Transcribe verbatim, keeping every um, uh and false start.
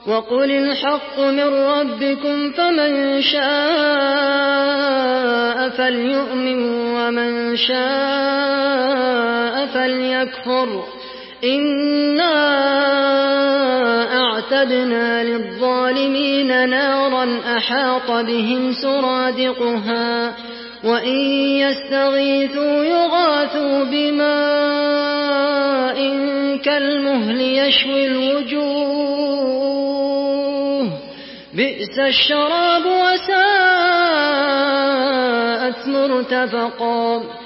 وقل الحق من ربكم فمن شاء فليؤمن ومن شاء فليكفر إنا أعتدنا للظالمين نارا أحاط بهم سرادقها وإن يستغيثوا يغاثوا بماء كالمهل يشوي الوجوه بئس الشراب وساءت مرتفقا